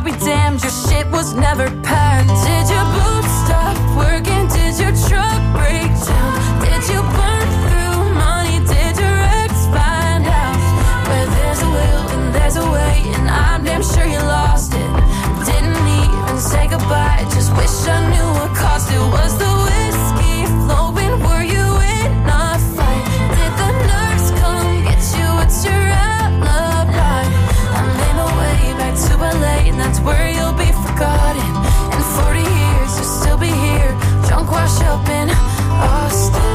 I'll be damned, your shit was never packed. Did your boots stop working? Did your truck break down? Did you burn through money? Did your ex find out? Where there's a will and there's a way, and I'm damn sure you lost it. Didn't even say goodbye, just wish I knew what caused it. Was the whiskey flowing? Were you in a fight? Did the nurse come get you? What's your alibi? I made my way back to LA, and that's where you'll be forgotten. In 40 years you'll still be here, drunk, washed up in Austin.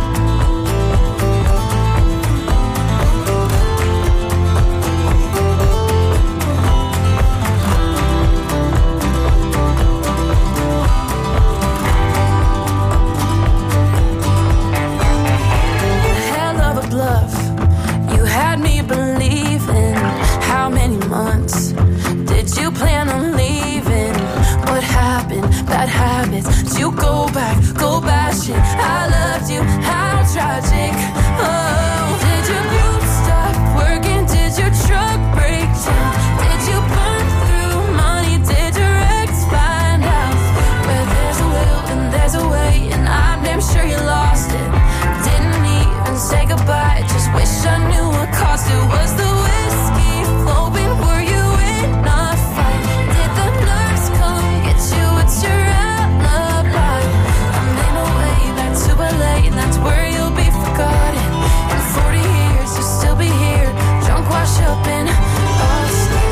Bluff. You had me believing. How many months did you plan on leaving? What happened? Bad habits. Did you go back? Go bashing. I loved you. How tragic. Oh, did your boots stop working? Did your truck break down? Did you burn through money? Did your ex find out? Where there's a will and there's a way, and I'm damn sure you lost it. Didn't even say goodbye, just wish I knew what caused it. Was the whiskey flowing? Were you in a fight? Did the nurse come get you? What's your alibi? I made my way back to LA, and that's where you'll be forgotten. In 40 years you'll still be here, drunk, washed up in Austin.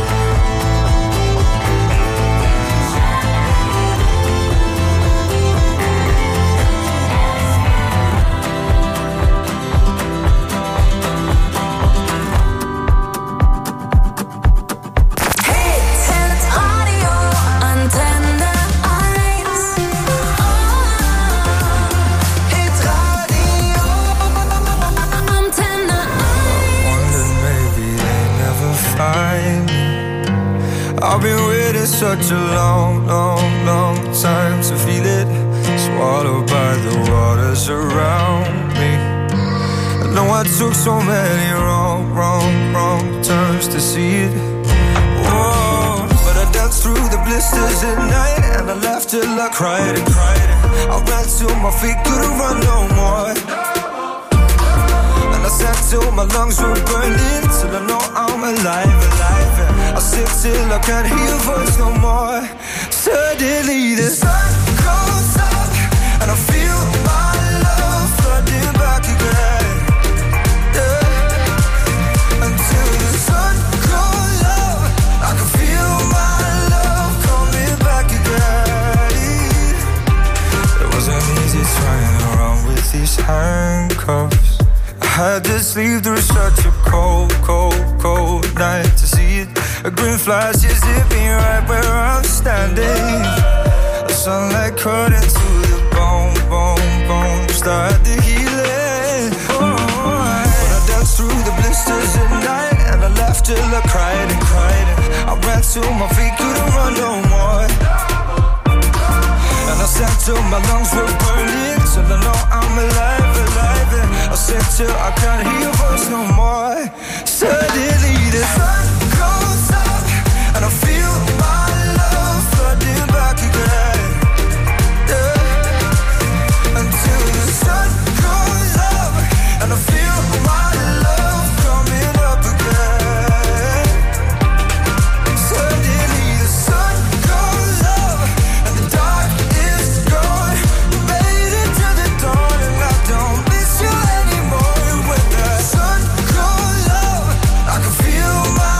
I've been waiting such a long, long, long time to feel it, swallowed by the waters around me. I know I took so many wrong, wrong, wrong turns to see it. Whoa, but I danced through the blisters at night, and I laughed till I cried and cried. I ran till my feet couldn't run no more, and I sat till my lungs were burning, till I know I'm alive, alive. I sit till I can't hear your voice no more. Suddenly the sun goes up, and I feel my love flooding back again. Yeah. Until the sun goes up, I can feel my love coming back again. It wasn't easy trying around with these handcuffs. I had to sleep through such a cold, cold, cold night to see it. A green flash just hit me right where I'm standing. The sunlight cut into the bone, bone, bone. Start the healing. But I danced through the blisters at night, and I laughed till I cried and cried. I ran till my feet couldn't run no more, and I sat till my lungs were burning, till I know I'm alive, alive. And I said till I can't hear your voice no more. Suddenly the sun goes up, and I feel my love flooding back again. Yeah. Until the sun goes up, and I feel my love coming up again. Suddenly the sun goes up, and the dark is gone. Made it to the dawn, and I don't miss you anymore. When the sun goes up, I can feel my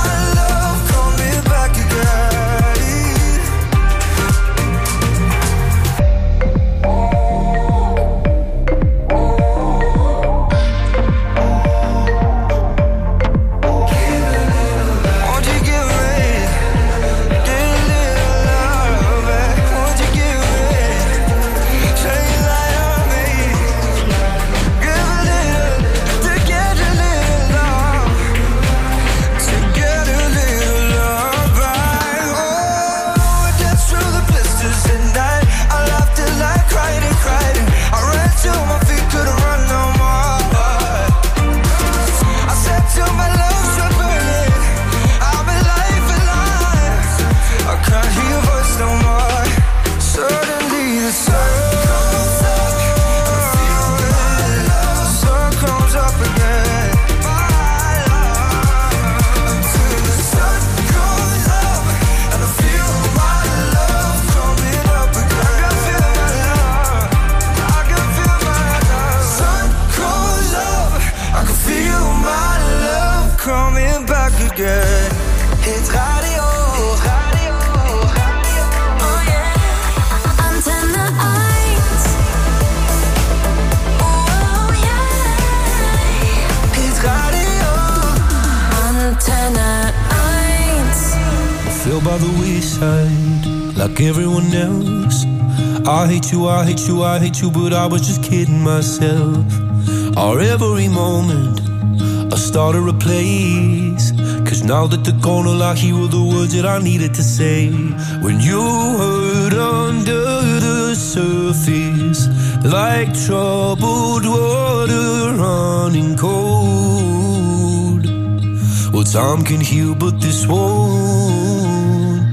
side like everyone else. I hate you, I hate you, I hate you, but I was just kidding myself. Our every moment I started a place, 'cause now that they're gone, all I hear were the words that I needed to say. When you hurt under the surface, like troubled water running cold. Well, time can heal, but this won't.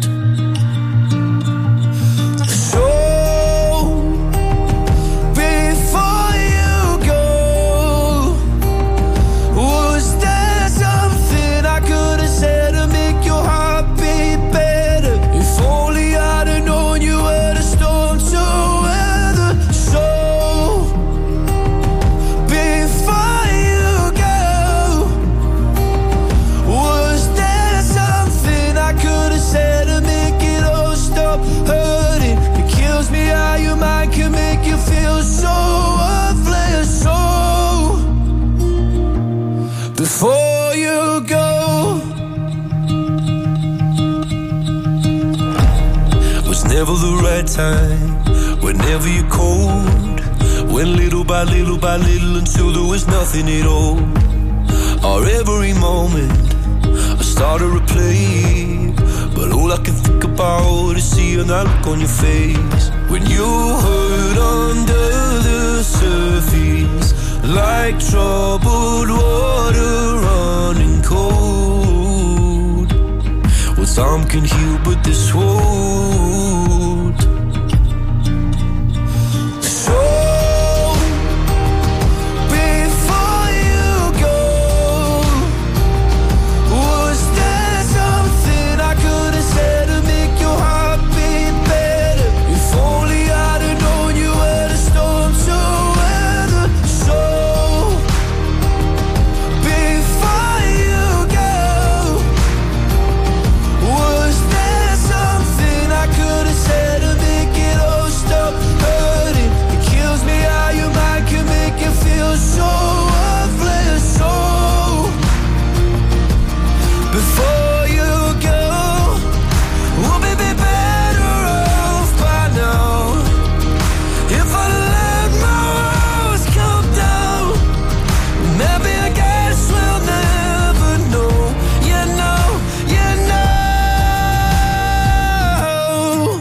So, before you go, was there something I could have said to make your heart beat better? If only I'd have known you were the storm to weather. So, before you go, was there something I could have said to make it all stop hurting? It kills me how your mind can make you feel so worthless. So, before you go, was never the right time, whenever you're cold, went little by little by little until there was nothing at all. Our every moment I started to play, but all I can think about is seeing that look on your face. When you hurt under the surface, like troubled water running cold. Well, time can heal, but this won't. So, before you go, was there something I could have said to make your heart beat better? If only I'd have known you were the storm to weather. So, before you go, was there something I could have said to make it all stop hurting? It kills me how your mind can make you feel so worthless. So, before you go, we'll be better off by now. If I let my walls come down, maybe I guess we'll never know. You know, you know.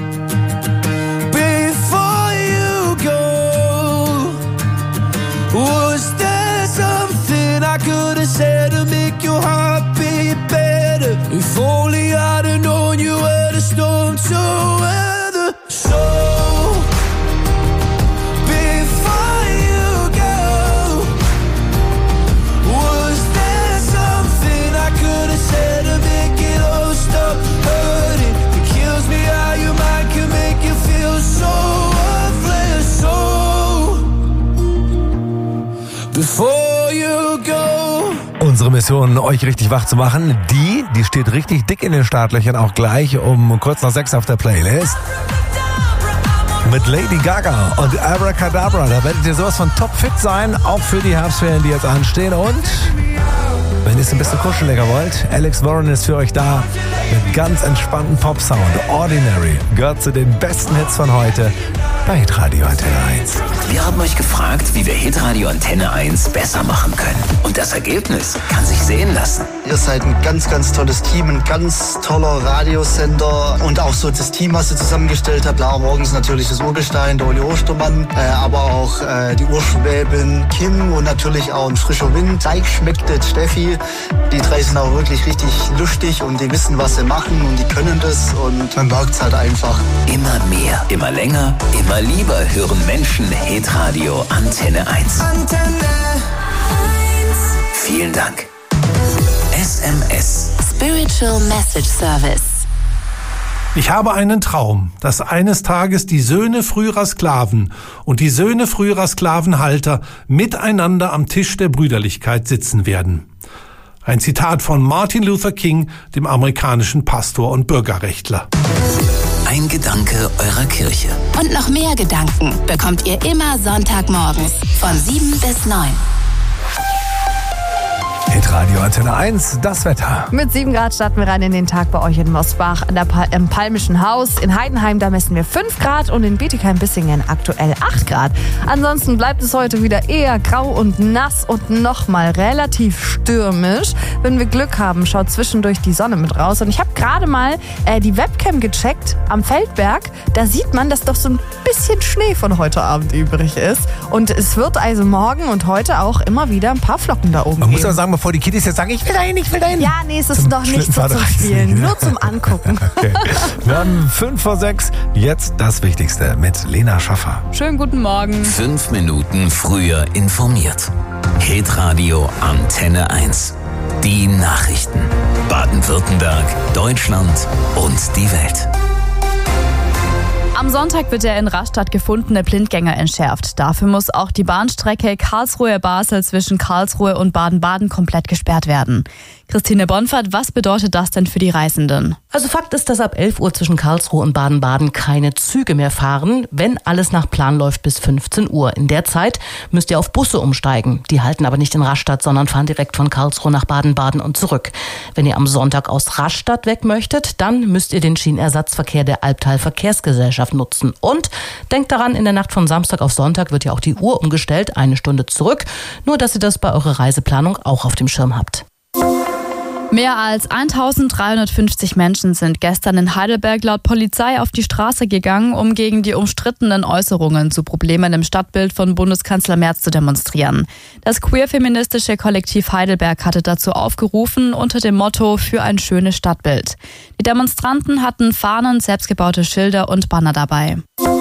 Before you go, was there something I could have said to make your heart beat better? If only I'd have known you were the storm to weather. So, before you go, was there something I could have said to make it all stop hurting? It kills me how your mind can make you feel so worthless. So, before you go. Unsere Mission, euch richtig wach zu machen, die steht richtig dick in den Startlöchern, auch gleich um kurz nach 6 auf der Playlist. Mit Lady Gaga und Abracadabra. Da werdet ihr sowas von topfit sein, auch für die Herbstferien, die jetzt anstehen. Und wenn ihr es ein bisschen kuscheliger wollt, Alex Warren ist für euch da mit ganz entspannten Pop-Sound. Ordinary gehört zu den besten Hits von heute bei Hitradio Antenne 1. Wir haben euch gefragt, wie wir Hitradio Antenne 1 besser machen können. Und das Ergebnis kann sich sehen lassen. Ihr seid ein ganz, ganz tolles Team, ein ganz toller Radiosender und auch so das Team, was ihr zusammengestellt habt. Klar, morgens natürlich das Urgestein, der Uli Ostermann, aber auch die Urschwäbin Kim und natürlich auch ein frischer Wind. Teig schmeckt jetzt Steffi. Die drei sind auch wirklich richtig lustig und die wissen, was sie machen und die können das und man merkt es halt einfach. Immer mehr, immer länger, immer lieber hören Menschen Hitradio Antenne 1. Antenne 1. Vielen Dank. SMS. Spiritual Message Service. Ich habe einen Traum, dass eines Tages die Söhne früherer Sklaven und die Söhne früherer Sklavenhalter miteinander am Tisch der Brüderlichkeit sitzen werden. Ein Zitat von Martin Luther King, dem amerikanischen Pastor und Bürgerrechtler. Ein Gedanke eurer Kirche. Und noch mehr Gedanken bekommt ihr immer Sonntagmorgens von 7 bis 9. Hitradio Antenne 1, das Wetter. Mit 7 Grad starten wir rein in den Tag bei euch in Mosbach im Palmischen Haus. In Heidenheim, da messen wir 5 Grad und in Bietigheim-Bissingen aktuell 8 Grad. Ansonsten bleibt es heute wieder eher grau und nass und nochmal relativ stürmisch. Wenn wir Glück haben, schaut zwischendurch die Sonne mit raus. Und ich habe gerade mal die Webcam gecheckt am Feldberg. Da sieht man, dass doch so ein bisschen Schnee von heute Abend übrig ist. Und es wird also morgen und heute auch immer wieder ein paar Flocken da oben Man muss geben. auch sagen, bevor die Kiddies jetzt sagen, ich will dahin. Ja, nee, es ist noch nicht so zum Spielen, nur zum Angucken. Okay. Wir haben 5:06, jetzt das Wichtigste mit Lena Schaffer. Schönen guten Morgen. 5 Minuten früher informiert. Hitradio Antenne 1. Die Nachrichten. Baden-Württemberg, Deutschland und die Welt. Am Sonntag wird der in Rastatt gefundene Blindgänger entschärft. Dafür muss auch die Bahnstrecke Karlsruhe-Basel zwischen Karlsruhe und Baden-Baden komplett gesperrt werden. Christine Bonfert, was bedeutet das denn für die Reisenden? Also Fakt ist, dass ab 11 Uhr zwischen Karlsruhe und Baden-Baden keine Züge mehr fahren, wenn alles nach Plan läuft bis 15 Uhr. In der Zeit müsst ihr auf Busse umsteigen. Die halten aber nicht in Rastatt, sondern fahren direkt von Karlsruhe nach Baden-Baden und zurück. Wenn ihr am Sonntag aus Rastatt weg möchtet, dann müsst ihr den Schienenersatzverkehr der Albtal Verkehrsgesellschaft nutzen. Und denkt daran, in der Nacht von Samstag auf Sonntag wird ja auch die Uhr umgestellt, 1 Stunde zurück. Nur, dass ihr das bei eurer Reiseplanung auch auf dem Schirm habt. Mehr als 1350 Menschen sind gestern in Heidelberg laut Polizei auf die Straße gegangen, um gegen die umstrittenen Äußerungen zu Problemen im Stadtbild von Bundeskanzler Merz zu demonstrieren. Das queer-feministische Kollektiv Heidelberg hatte dazu aufgerufen unter dem Motto „Für ein schönes Stadtbild". Die Demonstranten hatten Fahnen, selbstgebaute Schilder und Banner dabei.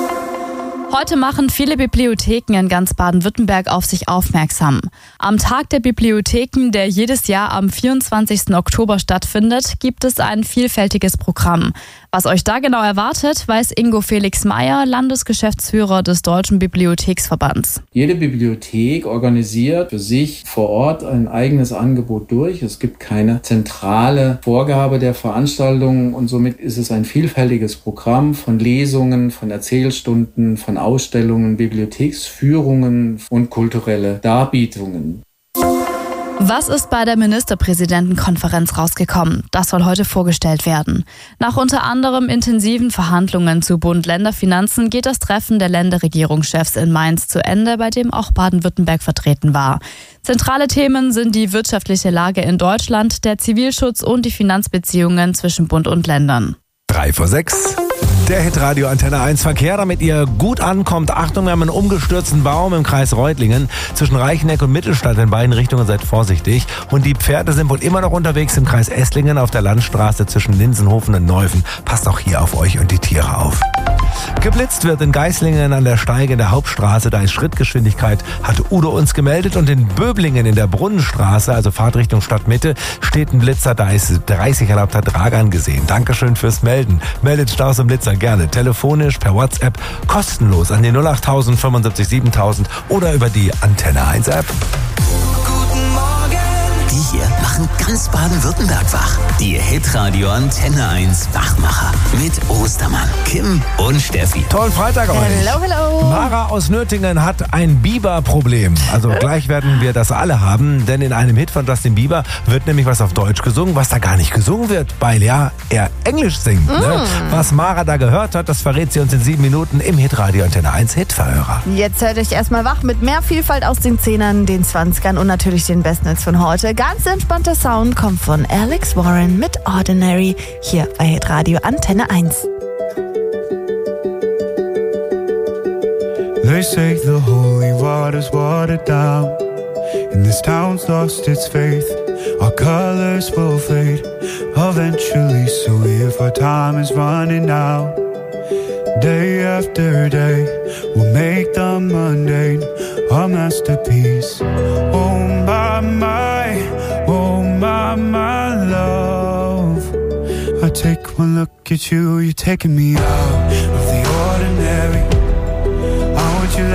Heute machen viele Bibliotheken in ganz Baden-Württemberg auf sich aufmerksam. Am Tag der Bibliotheken, der jedes Jahr am 24. Oktober stattfindet, gibt es ein vielfältiges Programm. Was euch da genau erwartet, weiß Ingo Felix Meyer, Landesgeschäftsführer des Deutschen Bibliotheksverbands. Jede Bibliothek organisiert für sich vor Ort ein eigenes Angebot durch. Es gibt keine zentrale Vorgabe der Veranstaltungen und somit ist es ein vielfältiges Programm von Lesungen, von Erzählstunden, von Ausstellungen, Bibliotheksführungen und kulturelle Darbietungen. Was ist bei der Ministerpräsidentenkonferenz rausgekommen? Das soll heute vorgestellt werden. Nach unter anderem intensiven Verhandlungen zu Bund-Länder-Finanzen geht das Treffen der Länderregierungschefs in Mainz zu Ende, bei dem auch Baden-Württemberg vertreten war. Zentrale Themen sind die wirtschaftliche Lage in Deutschland, der Zivilschutz und die Finanzbeziehungen zwischen Bund und Ländern. 5:03. Der Hitradio Antenne 1 Verkehr, damit ihr gut ankommt. Achtung, wir haben einen umgestürzten Baum im Kreis Reutlingen. Zwischen Reichenegg und Mittelstadt in beiden Richtungen, seid vorsichtig. Und die Pferde sind wohl immer noch unterwegs im Kreis Esslingen auf der Landstraße zwischen Linsenhofen und Neufen. Passt auch hier auf euch und die Tiere auf. Geblitzt wird in Geislingen an der Steige in der Hauptstraße. Da ist Schrittgeschwindigkeit, hatte Udo uns gemeldet. Und in Böblingen in der Brunnenstraße, also Fahrtrichtung Stadtmitte, steht ein Blitzer. Da ist 30 erlaubter Dragan gesehen. Dankeschön fürs Melden. Meldet Staus und Blitzer gerne telefonisch, per WhatsApp, kostenlos an die 08000 75 7000 oder über die Antenne 1 App. Die hier machen ganz Baden-Württemberg wach. Die Hitradio Antenne 1 Wachmacher mit Ostermann, Kim und Steffi. Tollen Freitag euch. Hello, hello. Mara aus Nürtingen hat ein Biber-Problem. Also gleich werden wir das alle haben, denn in einem Hit von Justin Bieber wird nämlich was auf Deutsch gesungen, was da gar nicht gesungen wird, weil ja er Englisch singt. Ne? Was Mara da gehört hat, das verrät sie uns in 7 Minuten im Hitradio Antenne 1 Hitverhörer. Jetzt hört euch erstmal wach mit mehr Vielfalt aus den 10ern, den 20ern und natürlich den Bestnetz von heute. Ganz entspannter Sound kommt von Alex Warren mit Ordinary hier bei Hitradio Antenne 1. They say the holy water's watered down, and this town's lost its faith. Our colors will fade eventually, so if our time is running out, day after day, we'll make the mundane a masterpiece. Oh my love, I take one look at you, you're taking me out of the ordinary. I want you